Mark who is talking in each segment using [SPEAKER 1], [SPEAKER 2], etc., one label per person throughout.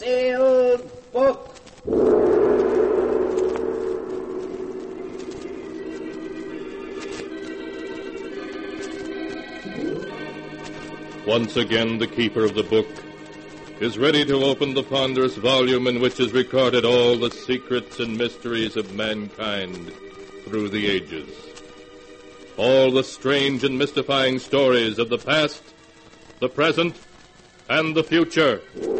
[SPEAKER 1] sealed book.
[SPEAKER 2] Once again, the keeper of the book is ready to open the ponderous volume in which is recorded all the secrets and mysteries of mankind through the ages. All the strange and mystifying stories of the past, the present, and the future.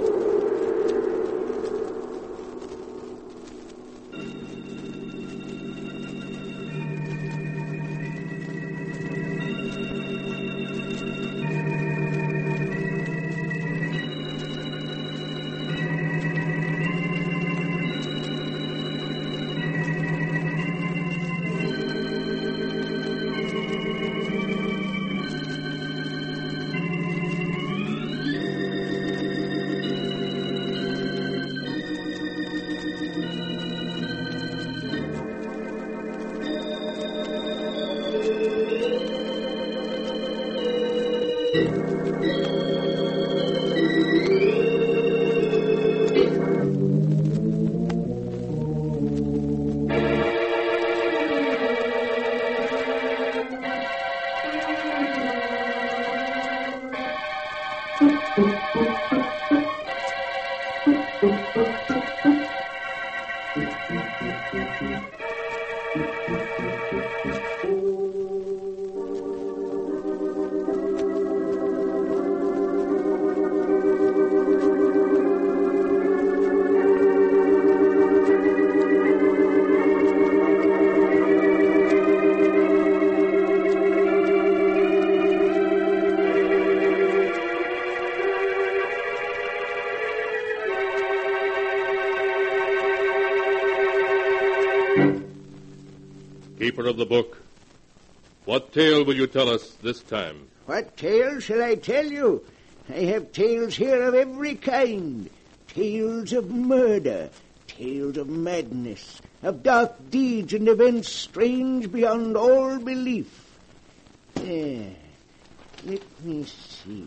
[SPEAKER 2] Keeper of the book, what tale will you tell us this time?
[SPEAKER 1] What tale shall I tell you? I have tales here of every kind. Tales of murder, tales of madness, of dark deeds and events strange beyond all belief. Let me see.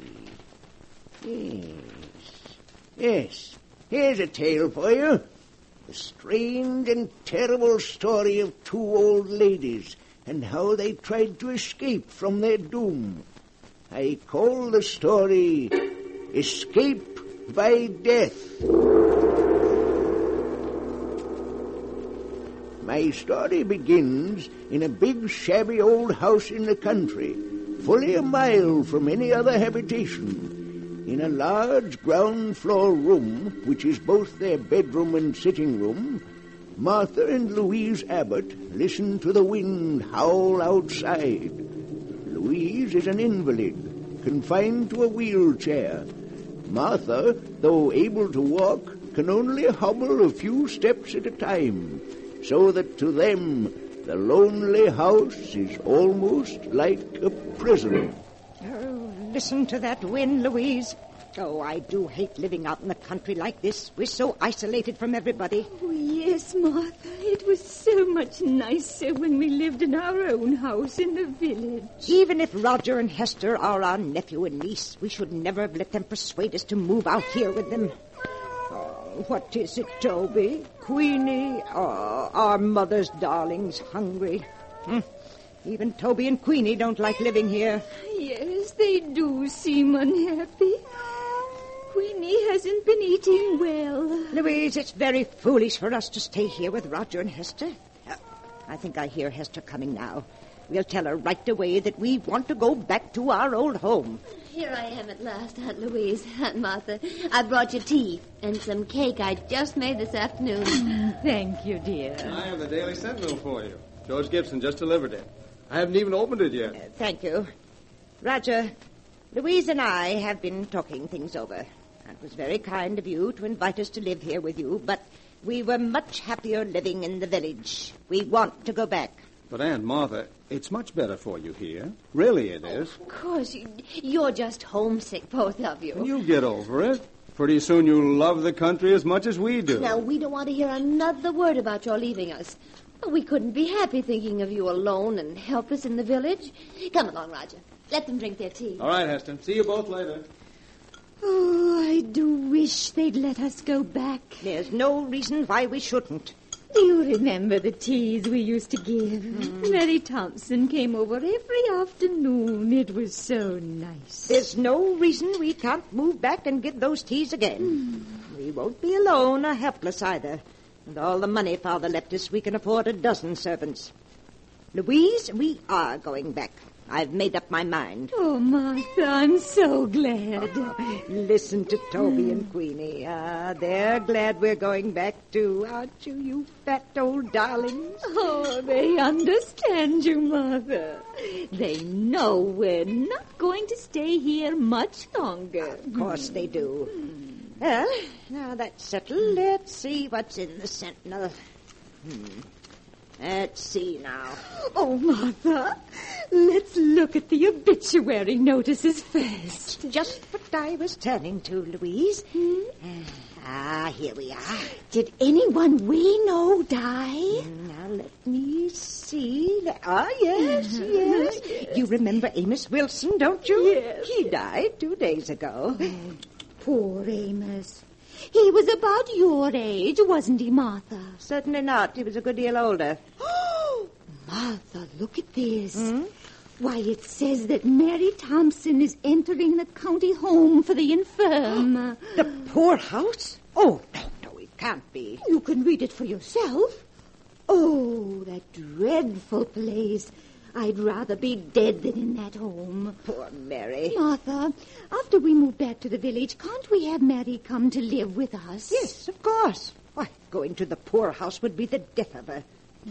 [SPEAKER 1] Yes, here's a tale for you. The strange and terrible story of two old ladies and how they tried to escape from their doom. I call the story Escape by Death. My story begins in a big, shabby old house in the country, fully a mile from any other habitation. In a large ground-floor room, which is both their bedroom and sitting room, Martha and Louise Abbott listen to the wind howl outside. Louise is an invalid, confined to a wheelchair. Martha, though able to walk, can only hobble a few steps at a time, so that to them the lonely house is almost like a prison.
[SPEAKER 3] Listen to that wind, Louise. Oh, I do hate living out in the country like this. We're so isolated from everybody.
[SPEAKER 4] Oh, yes, Martha. It was so much nicer when we lived in our own house in the village.
[SPEAKER 3] Even if Roger and Hester are our nephew and niece, we should never have let them persuade us to move out here with them. Oh, what is it, Toby? Queenie? Oh, our mother's darling's hungry. Even Toby and Queenie don't like living here.
[SPEAKER 4] Yes, they do seem unhappy. Queenie hasn't been eating well.
[SPEAKER 3] Louise, it's very foolish for us to stay here with Roger and Hester. I think I hear Hester coming now. We'll tell her right away that we want to go back to our old home.
[SPEAKER 5] Here I am at last, Aunt Louise, Aunt Martha. I brought you tea and some cake I just made this afternoon.
[SPEAKER 4] Thank you, dear.
[SPEAKER 6] I have the Daily Sentinel for you. George Gibson just delivered it. I haven't even opened it yet.
[SPEAKER 3] Thank you. Roger, Louise and I have been talking things over. It was very kind of you to invite us to live here with you, but we were much happier living in the village. We want to go back.
[SPEAKER 6] But, Aunt Martha, it's much better for you here. Really it is.
[SPEAKER 5] Of course, you're just homesick, both of you.
[SPEAKER 6] You get over it. Pretty soon you'll love the country as much as we do.
[SPEAKER 5] Now, we don't want to hear another word about your leaving us. We couldn't be happy thinking of you alone and helpless in the village. Come along, Roger. Let them drink their tea.
[SPEAKER 6] All right, Heston. See you both later.
[SPEAKER 4] Oh, I do wish they'd let us go back.
[SPEAKER 3] There's no reason why we shouldn't.
[SPEAKER 4] Do you remember the teas we used to give? Mary Thompson came over every afternoon. It was so nice.
[SPEAKER 3] There's no reason we can't move back and get those teas again. We won't be alone or helpless either. With all the money Father left us, we can afford a dozen servants. Louise, we are going back. I've made up my mind.
[SPEAKER 4] Oh, Martha, I'm so glad.
[SPEAKER 3] Listen to Toby and Queenie. They're glad we're going back too, aren't you, you fat old darlings?
[SPEAKER 4] Oh, they understand you, Mother. They know we're not going to stay here much longer.
[SPEAKER 3] Of course they do. Well, now that's settled. Let's see what's in the Sentinel. Let's see now.
[SPEAKER 4] Oh, Martha, let's look at the obituary notices first.
[SPEAKER 3] Just what I was turning to, Louise. Here we are.
[SPEAKER 4] Did anyone we know die?
[SPEAKER 3] Now, let me see. Yes. You remember Amos Wilson, don't you?
[SPEAKER 4] Yes.
[SPEAKER 3] He died 2 days ago.
[SPEAKER 4] Poor Amos. He was about your age, wasn't he, Martha?
[SPEAKER 3] Certainly not. He was a good deal older.
[SPEAKER 4] Oh, Martha, look at this. Why, it says that Mary Thompson is entering the county home for the infirm.
[SPEAKER 3] The poorhouse? Oh, no, it can't be.
[SPEAKER 4] You can read it for yourself. Oh, that dreadful place. I'd rather be dead than in that home.
[SPEAKER 3] Poor Mary.
[SPEAKER 4] Martha, after we move back to the village, can't we have Mary come to live with us?
[SPEAKER 3] Yes, of course. Why, going to the poorhouse would be the death of her.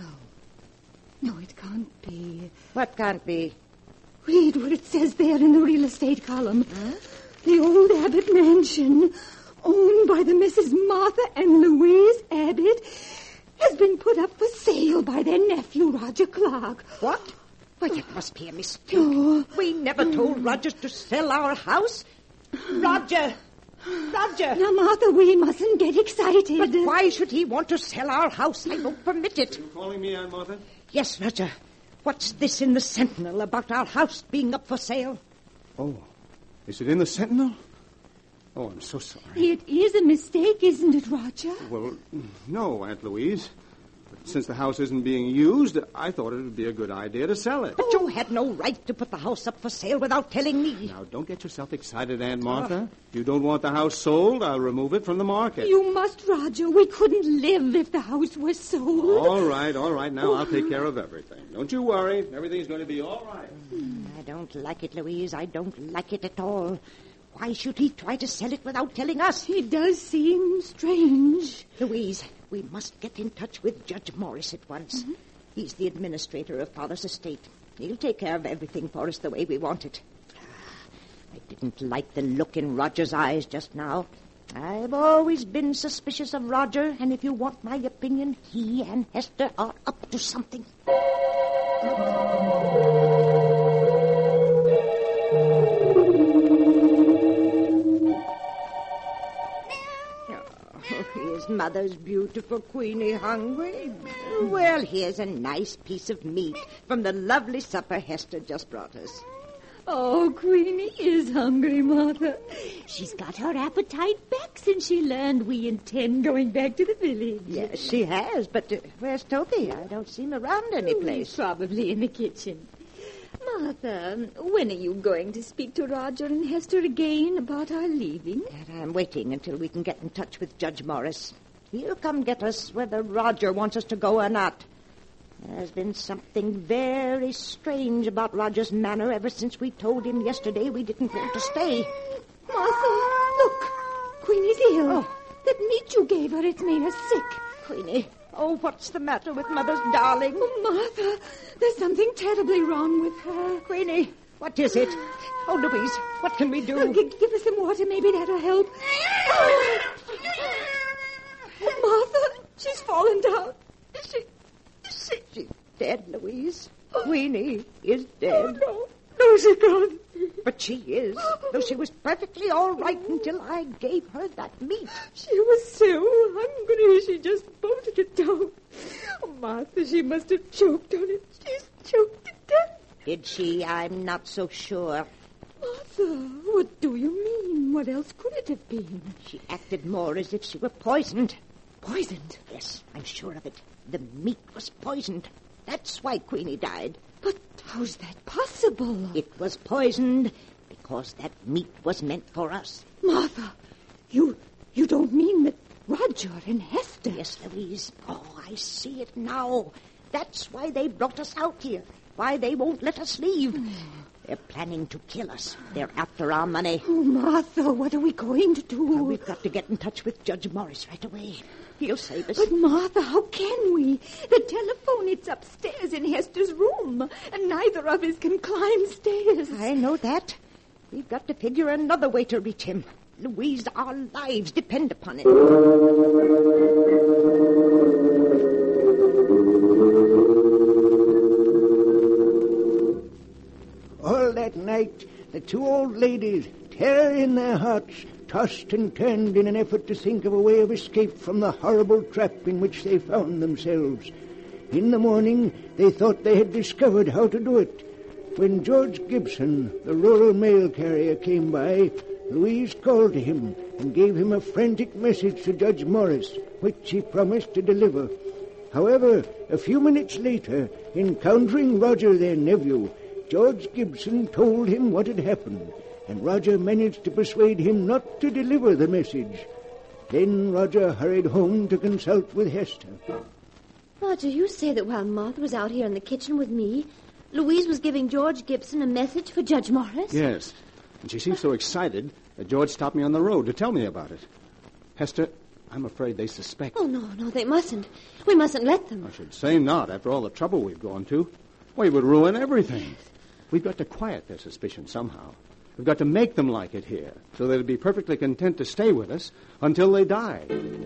[SPEAKER 4] No, it can't be.
[SPEAKER 3] What can't be?
[SPEAKER 4] Read what it says there in the real estate column. The old Abbott mansion, owned by the Mrs. Martha and Louise Abbott, has been put up for sale by their nephew, Roger Clark.
[SPEAKER 3] What? Why, it must be a mistake. We never told Roger to sell our house. Roger!
[SPEAKER 4] Now, Martha, we mustn't get excited.
[SPEAKER 3] But why should he want to sell our house? I don't permit it.
[SPEAKER 6] You calling me, Aunt Martha?
[SPEAKER 3] Yes, Roger. What's this in the Sentinel about our house being up for sale?
[SPEAKER 6] Oh, is it in the Sentinel? Oh, I'm so sorry.
[SPEAKER 4] It is a mistake, isn't it, Roger?
[SPEAKER 6] Well, no, Aunt Louise. But since the house isn't being used, I thought it would be a good idea to sell it.
[SPEAKER 3] But you had no right to put the house up for sale without telling me.
[SPEAKER 6] Now, don't get yourself excited, Aunt Martha. If you don't want the house sold, I'll remove it from the market.
[SPEAKER 4] You must, Roger. We couldn't live if the house was sold.
[SPEAKER 6] All right. Now I'll take care of everything. Don't you worry. Everything's going to be all right.
[SPEAKER 3] I don't like it, Louise. I don't like it at all. Why should he try to sell it without telling us?
[SPEAKER 4] It does seem strange.
[SPEAKER 3] Louise, we must get in touch with Judge Morris at once. He's the administrator of Father's estate. He'll take care of everything for us the way we want it. I didn't like the look in Roger's eyes just now. I've always been suspicious of Roger, and if you want my opinion, he and Hester are up to something. Is Mother's beautiful Queenie hungry? Well, here's a nice piece of meat from the lovely supper Hester just brought us.
[SPEAKER 4] Oh, Queenie is hungry, Martha. She's got her appetite back since she learned we intend going back to the village.
[SPEAKER 3] Yes, she has, but where's Toby? I don't see him around any place.
[SPEAKER 4] Probably in the kitchen. Martha, when are you going to speak to Roger and Hester again about our leaving?
[SPEAKER 3] And I'm waiting until we can get in touch with Judge Morris. He'll come get us whether Roger wants us to go or not. There's been something very strange about Roger's manner ever since we told him yesterday we didn't want to stay.
[SPEAKER 4] Martha, look. Queenie's ill.
[SPEAKER 3] Oh.
[SPEAKER 4] That meat you gave her, it's made her sick.
[SPEAKER 3] Queenie, oh, what's the matter with Mother's darling?
[SPEAKER 4] Oh, Martha, there's something terribly wrong with her.
[SPEAKER 3] Queenie, what is it? Oh, Louise, what can we do?
[SPEAKER 4] Give her some water. Maybe that'll help. Martha, she's fallen down.
[SPEAKER 3] She's dead, Louise. Queenie is dead.
[SPEAKER 4] Oh, no, she can't.
[SPEAKER 3] But she is, though she was perfectly all right until I gave her that meat.
[SPEAKER 4] She was so hungry, she just bolted it down. Oh, Martha, she must have choked on it. She's choked to death.
[SPEAKER 3] Did she? I'm not so sure.
[SPEAKER 4] Martha, what do you mean? What else could it have been?
[SPEAKER 3] She acted more as if she were poisoned.
[SPEAKER 4] Poisoned?
[SPEAKER 3] Yes, I'm sure of it. The meat was poisoned. That's why Queenie died.
[SPEAKER 4] But how's that possible?
[SPEAKER 3] It was poisoned because that meat was meant for us.
[SPEAKER 4] Martha, you don't mean that Roger and Hester...
[SPEAKER 3] Yes, Louise. Oh, I see it now. That's why they brought us out here. Why they won't let us leave. They're planning to kill us. They're after our money.
[SPEAKER 4] Oh, Martha, what are we going to do?
[SPEAKER 3] We've got to get in touch with Judge Morris right away. He'll save us.
[SPEAKER 4] But, Martha, how can we? The telephone, it's upstairs in Hester's room, and neither of us can climb stairs.
[SPEAKER 3] I know that. We've got to figure another way to reach him. Louise, our lives depend upon it.
[SPEAKER 1] All that night, the two old ladies, terror in their hearts, tossed and turned in an effort to think of a way of escape from the horrible trap in which they found themselves. In the morning, they thought they had discovered how to do it. When George Gibson, the rural mail carrier, came by, Louise called to him and gave him a frantic message to Judge Morris, which he promised to deliver. However, a few minutes later, encountering Roger, their nephew, George Gibson told him what had happened, and Roger managed to persuade him not to deliver the message. Then Roger hurried home to consult with Hester.
[SPEAKER 5] Roger, you say that while Martha was out here in the kitchen with me, Louise was giving George Gibson a message for Judge Morris?
[SPEAKER 6] Yes, and she seemed so excited that George stopped me on the road to tell me about it. Hester, I'm afraid they suspect.
[SPEAKER 5] Oh, no, they mustn't. We mustn't let them.
[SPEAKER 6] I should say not, after all the trouble we've gone to. We would ruin everything. We've got to quiet their suspicion somehow. We've got to make them like it here, so they'll be perfectly content to stay with us until they die.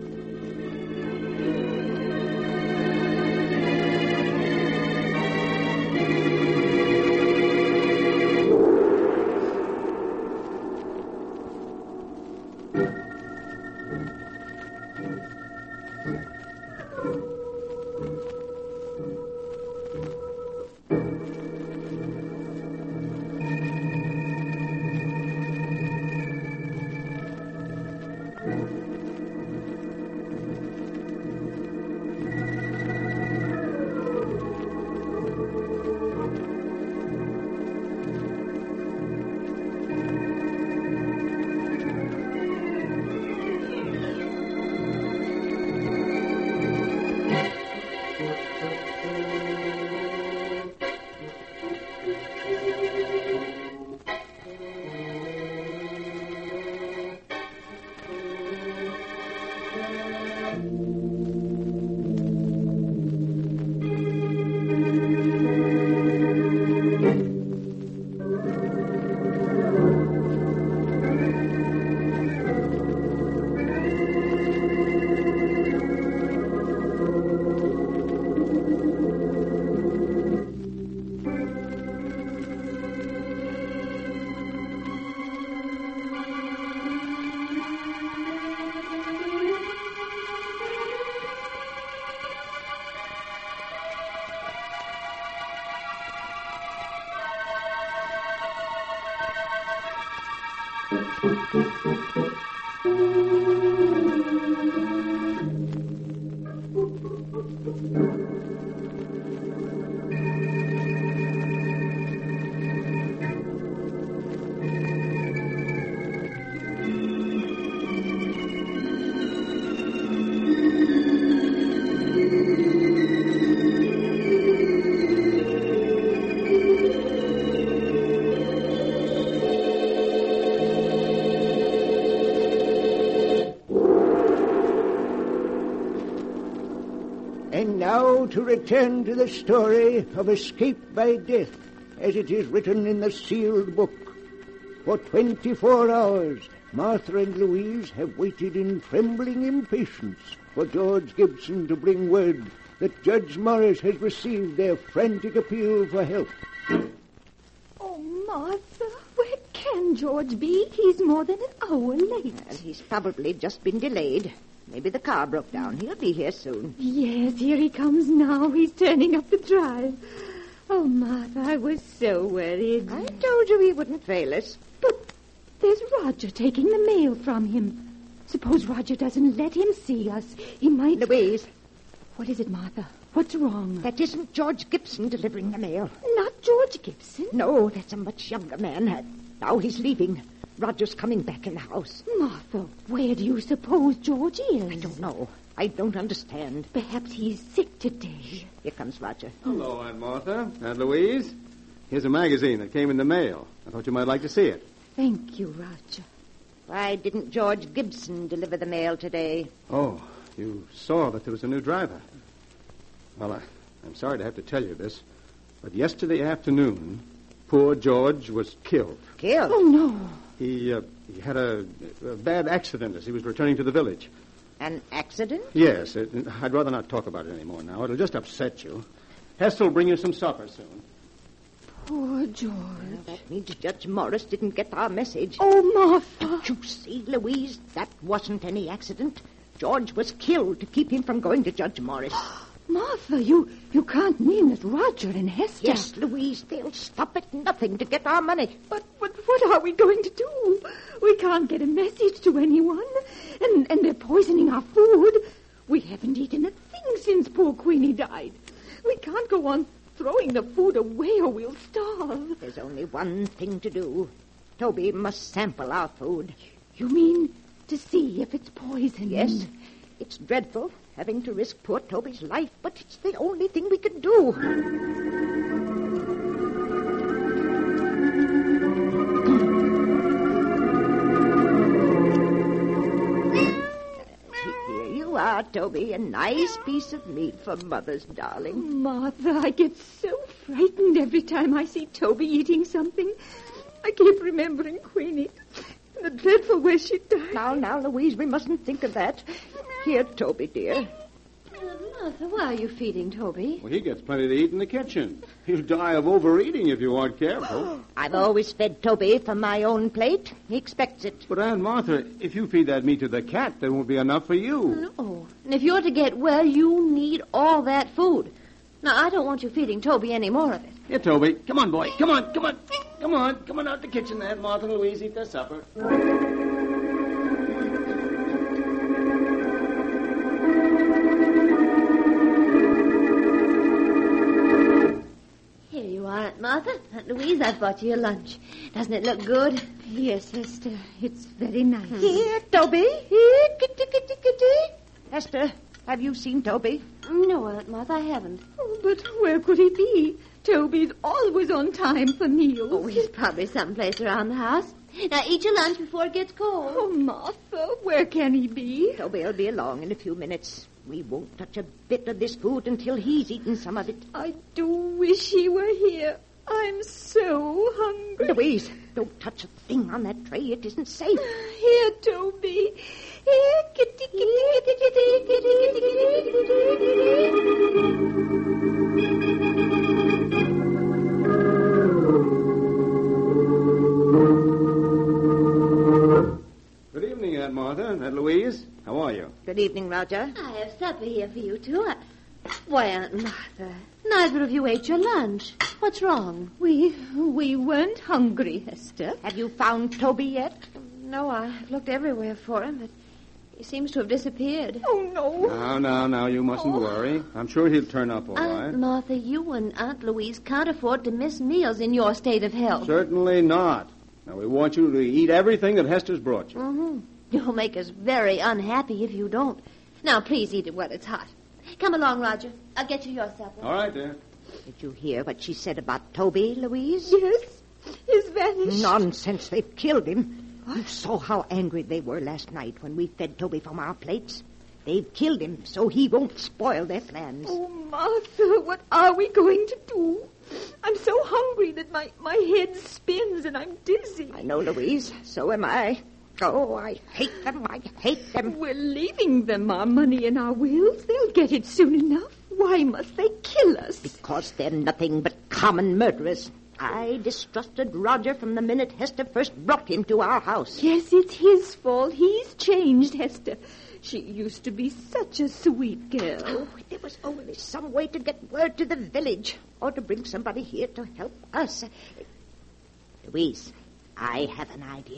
[SPEAKER 1] And now to return to the story of escape by death, as it is written in the sealed book. For 24 hours, Martha and Louise have waited in trembling impatience for George Gibson to bring word that Judge Morris has received their frantic appeal for help.
[SPEAKER 4] Oh, Martha, where can George be? He's more than an hour late.
[SPEAKER 3] Well, he's probably just been delayed. Maybe the car broke down. He'll be here soon.
[SPEAKER 4] Yes, here he comes now. He's turning up the drive. Oh, Martha, I was so worried.
[SPEAKER 3] I told you he wouldn't fail us.
[SPEAKER 4] But there's Roger taking the mail from him. Suppose Roger doesn't let him see us. He might...
[SPEAKER 3] Louise.
[SPEAKER 4] What is it, Martha? What's wrong?
[SPEAKER 3] That isn't George Gibson delivering the mail.
[SPEAKER 4] Not George Gibson?
[SPEAKER 3] No, that's a much younger man. Now he's leaving. Roger's coming back in the house.
[SPEAKER 4] Martha, where do you suppose George is?
[SPEAKER 3] I don't know. I don't understand.
[SPEAKER 4] Perhaps he's sick today.
[SPEAKER 3] Here comes Roger.
[SPEAKER 6] Hello, Aunt Martha. Aunt Louise. Here's a magazine that came in the mail. I thought you might like to see it.
[SPEAKER 4] Thank you, Roger.
[SPEAKER 3] Why didn't George Gibson deliver the mail today?
[SPEAKER 6] Oh, you saw that there was a new driver. Well, I'm sorry to have to tell you this, but yesterday afternoon, poor George was killed.
[SPEAKER 3] Killed?
[SPEAKER 4] Oh, no.
[SPEAKER 6] He had a bad accident as he was returning to the village.
[SPEAKER 3] An accident?
[SPEAKER 6] Yes. I'd rather not talk about it anymore now. It'll just upset you. Hester will bring you some supper soon.
[SPEAKER 4] Poor George.
[SPEAKER 3] Well, that means Judge Morris didn't get our message.
[SPEAKER 4] Oh, Martha.
[SPEAKER 3] Don't you see, Louise? That wasn't any accident. George was killed to keep him from going to Judge Morris.
[SPEAKER 4] Martha, you can't mean that Roger and Hester...
[SPEAKER 3] Yes, Louise, they'll stop at nothing to get our money.
[SPEAKER 4] But what are we going to do? We can't get a message to anyone. And they're poisoning our food. We haven't eaten a thing since poor Queenie died. We can't go on throwing the food away or we'll starve.
[SPEAKER 3] There's only one thing to do. Toby must sample our food.
[SPEAKER 4] You mean to see if it's poison?
[SPEAKER 3] Yes. It's dreadful, having to risk poor Toby's life, but it's the only thing we can do. Here you are, Toby. A nice piece of meat for Mother's darling.
[SPEAKER 4] Martha, I get so frightened every time I see Toby eating something. I keep remembering Queenie. The dreadful way she died.
[SPEAKER 3] Now, Louise, we mustn't think of that. Here, Toby, dear.
[SPEAKER 5] Martha, why are you feeding Toby?
[SPEAKER 6] Well, he gets plenty to eat in the kitchen. He'll die of overeating if you aren't careful.
[SPEAKER 3] I've always fed Toby from my own plate. He expects it.
[SPEAKER 6] But, Aunt Martha, if you feed that meat to the cat, there won't be enough for you.
[SPEAKER 5] No. And if you're to get well, you need all that food. Now, I don't want you feeding Toby any more of it.
[SPEAKER 6] Here, Toby. Come on, boy. Come on. Come on out the kitchen there. Martha and Louise eat their supper.
[SPEAKER 5] Here you are, Aunt Martha. Aunt Louise, I've brought you your lunch. Doesn't it look good?
[SPEAKER 4] Yes, Hester. It's very nice.
[SPEAKER 3] Here, Toby. Here, kitty. Hester, have you seen Toby?
[SPEAKER 5] No, Aunt Martha, I haven't.
[SPEAKER 4] Oh, but where could he be? Toby's always on time for meals.
[SPEAKER 5] Oh, he's probably someplace around the house. Now, eat your lunch before it gets cold.
[SPEAKER 4] Oh, Martha, where can he be?
[SPEAKER 3] Toby'll be along in a few minutes. We won't touch a bit of this food until he's eaten some of it.
[SPEAKER 4] I do wish he were here. I'm so hungry.
[SPEAKER 3] Louise, don't touch a thing on that tray. It isn't safe.
[SPEAKER 4] Here, Toby. Here, kitty,
[SPEAKER 6] Good evening, Aunt Martha. Aunt Louise, how are you?
[SPEAKER 3] Good evening, Roger.
[SPEAKER 5] I have supper here for you, too. Why, Aunt Martha, neither of you ate your lunch. What's wrong?
[SPEAKER 4] We weren't hungry, Hester.
[SPEAKER 3] Have you found Toby yet?
[SPEAKER 5] No, I've looked everywhere for him, but he seems to have disappeared.
[SPEAKER 4] Oh, no.
[SPEAKER 6] Now, you mustn't worry. I'm sure he'll turn up all
[SPEAKER 5] Aunt
[SPEAKER 6] right.
[SPEAKER 5] Martha, you and Aunt Louise can't afford to miss meals in your state of health.
[SPEAKER 6] Certainly not. Now, we want you to eat everything that Hester's brought you.
[SPEAKER 5] Mm-hmm. You'll make us very unhappy if you don't. Now, please eat it while it's hot. Come along, Roger. I'll get you your supper.
[SPEAKER 6] All right, dear.
[SPEAKER 3] Did you hear what she said about Toby, Louise?
[SPEAKER 4] Yes, he's vanished.
[SPEAKER 3] Nonsense. They've killed him. You saw how angry they were last night when we fed Toby from our plates. They've killed him so he won't spoil their plans.
[SPEAKER 4] Oh, Martha, what are we going to do? I'm so hungry that my head spins and I'm dizzy.
[SPEAKER 3] I know, Louise. So am I. Oh, I hate them. I hate them.
[SPEAKER 4] We're leaving them our money and our wills. They'll get it soon enough. Why must they kill us?
[SPEAKER 3] Because they're nothing but common murderers. I distrusted Roger from the minute Hester first brought him to our house.
[SPEAKER 4] Yes, it's his fault. He's changed, Hester. She used to be such a sweet girl.
[SPEAKER 3] Oh, there was only some way to get word to the village or to bring somebody here to help us. Louise, I have an idea.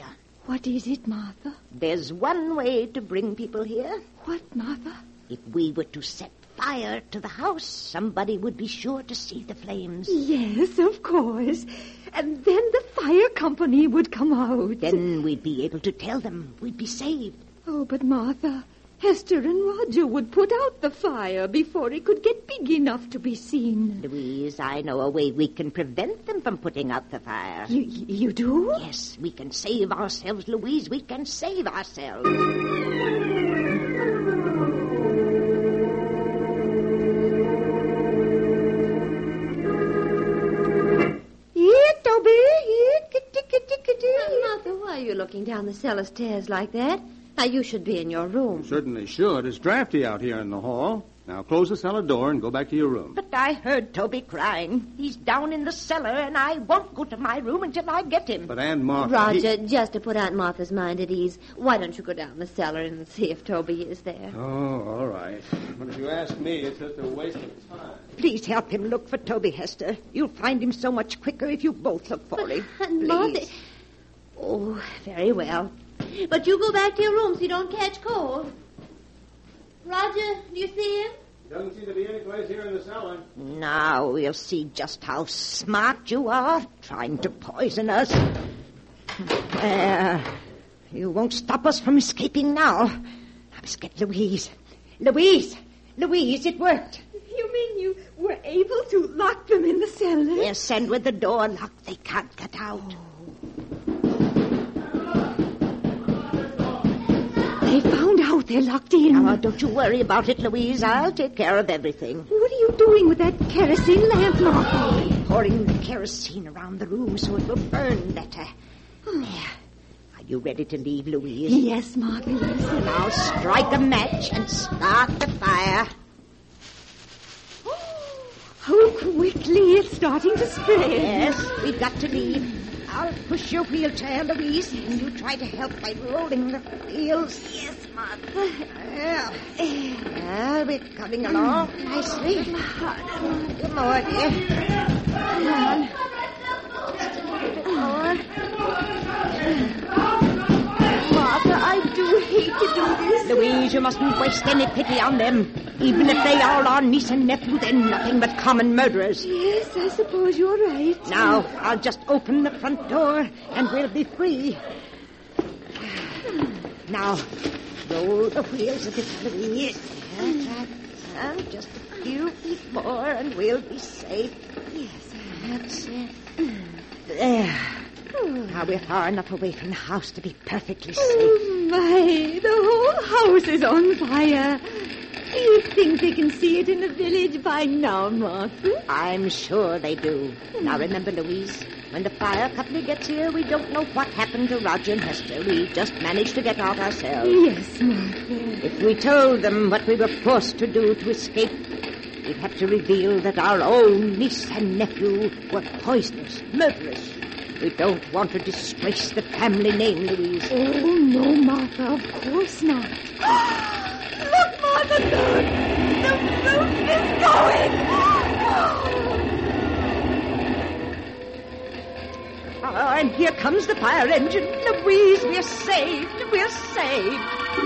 [SPEAKER 4] What is it, Martha?
[SPEAKER 3] There's one way to bring people here.
[SPEAKER 4] What, Martha?
[SPEAKER 3] If we were to set fire to the house, somebody would be sure to see the flames.
[SPEAKER 4] Yes, of course. And then the fire company would come out.
[SPEAKER 3] Then we'd be able to tell them. We'd be saved.
[SPEAKER 4] Oh, but Martha, Hester and Roger would put out the fire before it could get big enough to be seen.
[SPEAKER 3] Louise, I know a way we can prevent them from putting out the fire.
[SPEAKER 4] You do?
[SPEAKER 3] Yes, we can save ourselves, Louise. We can save ourselves.
[SPEAKER 4] Here, Toby. Here. Kitty.
[SPEAKER 5] Martha, why are you looking down the cellar stairs like that? Now, you should be in your room.
[SPEAKER 6] Certainly should. It's drafty out here in the hall. Now, close the cellar door and go back to your room.
[SPEAKER 3] But I heard Toby crying. He's down in the cellar, and I won't go to my room until I get him.
[SPEAKER 6] But Aunt Martha...
[SPEAKER 5] Roger, just to put Aunt Martha's mind at ease, why don't you go down the cellar and see if Toby is there?
[SPEAKER 6] Oh, all right. But if you ask me, it's just a waste of time.
[SPEAKER 3] Please help him look for Toby, Hester. You'll find him so much quicker if you both look for him.
[SPEAKER 5] Aunt Martha...
[SPEAKER 3] Please.
[SPEAKER 5] Oh, very well. But you go back to your room so you don't catch cold. Roger, do you see him?
[SPEAKER 6] Doesn't seem to be any place here in the cellar.
[SPEAKER 3] Now we'll see just how smart you are, trying to poison us. There. You won't stop us from escaping now. I must get Louise. Louise, it worked.
[SPEAKER 4] You mean you were able to lock them in the cellar?
[SPEAKER 3] Yes, and with the door locked, they can't get out.
[SPEAKER 4] They found out they're locked in.
[SPEAKER 3] Now, don't you worry about it, Louise. I'll take care of everything.
[SPEAKER 4] What are you doing with that kerosene lamp, Martha?
[SPEAKER 3] Pouring the kerosene around the room so it will burn better. There. Are you ready to leave, Louise?
[SPEAKER 4] Yes, Martha, yes.
[SPEAKER 3] Now strike a match and start the fire.
[SPEAKER 4] How quickly it's starting to spread.
[SPEAKER 3] Yes, we've got to leave. I'll push your wheelchair, Louise, and you try to help by rolling the wheels. Yes, Martha. Well, we're coming along nicely. Come on, dear. Come on. Just a little bit more.
[SPEAKER 4] Martha, I do hate to do this.
[SPEAKER 3] Louise, you mustn't waste any pity on them. Even if they are our niece and nephew, they're nothing but common murderers.
[SPEAKER 4] Yes, I suppose you're right.
[SPEAKER 3] Now, I'll just open the front door, and we'll be free. Now, roll the wheels a bit, Louise. Just a few feet more, and we'll be safe.
[SPEAKER 4] Yes,
[SPEAKER 3] That's it. There. Now we're far enough away from the house to be perfectly safe.
[SPEAKER 4] Oh, my. The whole house is on fire. Do you think they can see it in the village by now, Martha?
[SPEAKER 3] I'm sure they do. Now remember, Louise, when the fire company gets here, we don't know what happened to Roger and Hester. We just managed to get out ourselves.
[SPEAKER 4] Yes, Martha.
[SPEAKER 3] If we told them what we were forced to do to escape, we'd have to reveal that our own niece and nephew were poisoners, murderers. We don't want to disgrace the family name, Louise.
[SPEAKER 4] Oh, no, Martha, of course not. Look, Martha, look! The roof is going!
[SPEAKER 3] Oh, and here comes the fire engine. Louise, we're saved. We're saved.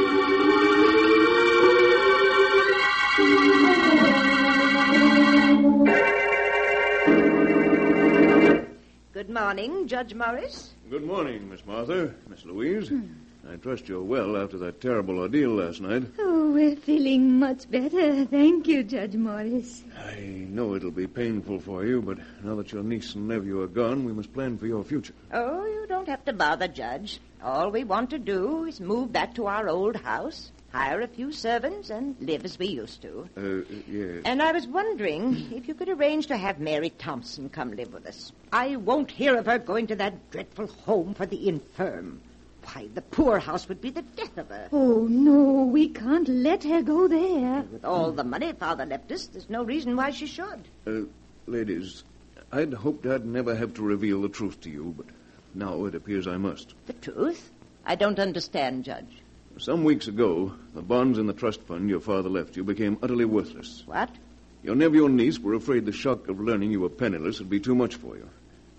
[SPEAKER 3] Good morning, Judge Morris.
[SPEAKER 7] Good morning, Miss Martha, Miss Louise. I trust you're well after that terrible ordeal last night.
[SPEAKER 4] Oh, we're feeling much better. Thank you, Judge Morris.
[SPEAKER 7] I know it'll be painful for you, but now that your niece and nephew are gone, we must plan for your future.
[SPEAKER 3] Oh, you don't have to bother, Judge. All we want to do is move back to our old house, hire a few servants, and live as we used to.
[SPEAKER 7] Yes.
[SPEAKER 3] And I was wondering if you could arrange to have Mary Thompson come live with us. I won't hear of her going to that dreadful home for the infirm. Why, the poorhouse would be the death of her.
[SPEAKER 4] Oh, no, we can't let her go there.
[SPEAKER 3] With all the money Father left us, there's no reason why she should.
[SPEAKER 7] Ladies, I'd hoped I'd never have to reveal the truth to you, but now it appears I must.
[SPEAKER 3] The truth? I don't understand, Judge.
[SPEAKER 7] Some weeks ago, the bonds in the trust fund your father left you became utterly worthless.
[SPEAKER 3] What?
[SPEAKER 7] Your nephew and niece were afraid the shock of learning you were penniless would be too much for you.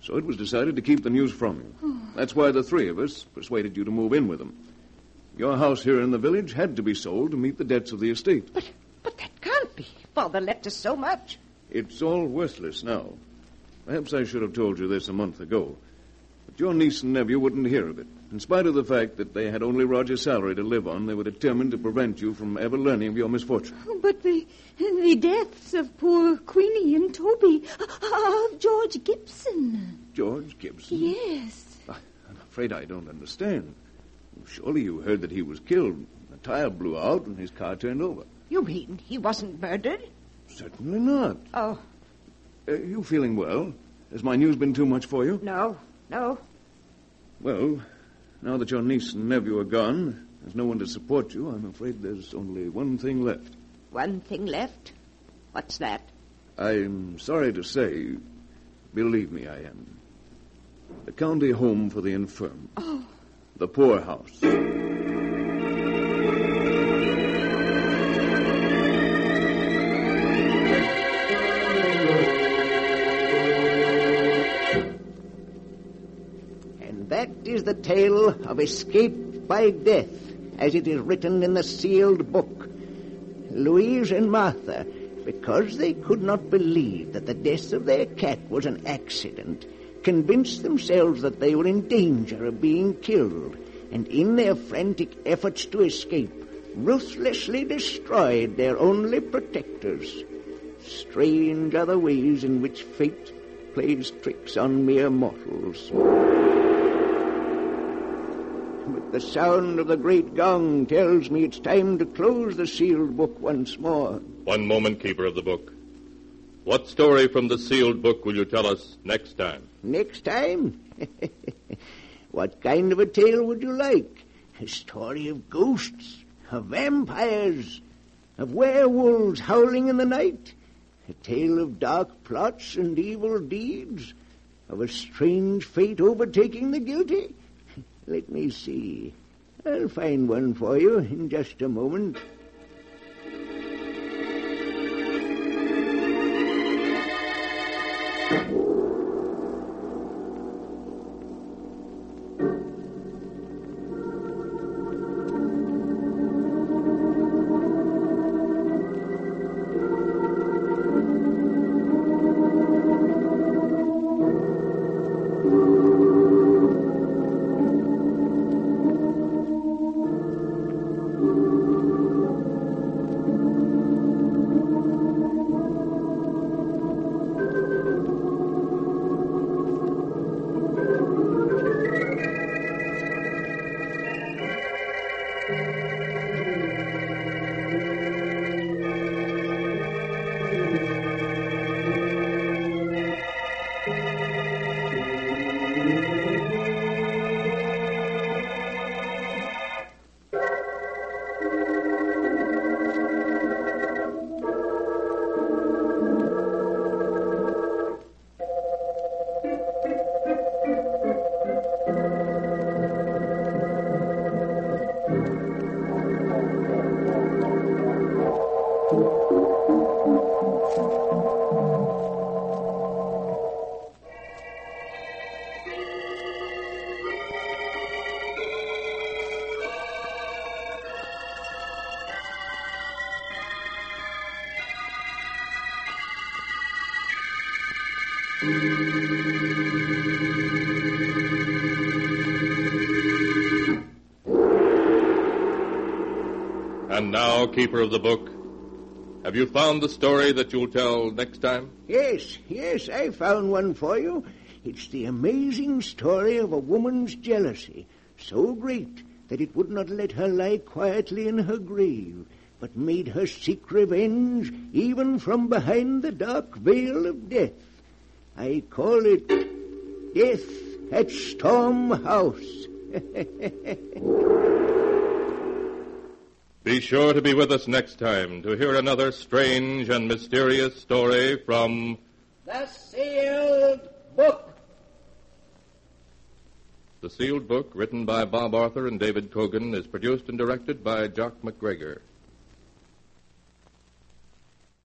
[SPEAKER 7] So it was decided to keep the news from you. That's why the three of us persuaded you to move in with them. Your house here in the village had to be sold to meet the debts of the estate.
[SPEAKER 3] But that can't be. Father left us so much.
[SPEAKER 7] It's all worthless now. Perhaps I should have told you this a month ago. But your niece and nephew wouldn't hear of it. In spite of the fact that they had only Roger's salary to live on, they were determined to prevent you from ever learning of your misfortune.
[SPEAKER 4] But the deaths of poor Queenie and Toby, of George Gibson.
[SPEAKER 7] George Gibson?
[SPEAKER 4] Yes.
[SPEAKER 7] I'm afraid I don't understand. Surely you heard that he was killed. The tire blew out and his car turned over.
[SPEAKER 3] You mean he wasn't murdered?
[SPEAKER 7] Certainly not.
[SPEAKER 3] Oh.
[SPEAKER 7] You feeling well? Has my news been too much for you?
[SPEAKER 3] No.
[SPEAKER 7] Well, now that your niece and nephew are gone, there's no one to support you, I'm afraid there's only one thing left.
[SPEAKER 3] One thing left? What's that?
[SPEAKER 7] I'm sorry to say, believe me, I am. The county home for the infirm.
[SPEAKER 4] Oh.
[SPEAKER 7] The poorhouse.
[SPEAKER 1] That is the tale of escape by death, as it is written in the sealed book. Louise and Martha, because they could not believe that the death of their cat was an accident, convinced themselves that they were in danger of being killed, and in their frantic efforts to escape, ruthlessly destroyed their only protectors. Strange are the ways in which fate plays tricks on mere mortals. But the sound of the great gong tells me it's time to close the sealed book once more.
[SPEAKER 2] One moment, Keeper of the Book. What story from the sealed book will you tell us next time?
[SPEAKER 1] Next time? What kind of a tale would you like? A story of ghosts, of vampires, of werewolves howling in the night? A tale of dark plots and evil deeds? Of a strange fate overtaking the guilty? Let me see. I'll find one for you in just a moment.
[SPEAKER 2] And now, Keeper of the Book, have you found the story that you'll tell next time?
[SPEAKER 1] Yes, I found one for you. It's the amazing story of a woman's jealousy, so great that it would not let her lie quietly in her grave, but made her seek revenge even from behind the dark veil of death. I call it Death at Storm House.
[SPEAKER 2] Be sure to be with us next time to hear another strange and mysterious story from
[SPEAKER 1] The Sealed Book.
[SPEAKER 2] The Sealed Book, written by Bob Arthur and David Cogan, is produced and directed by Jock McGregor.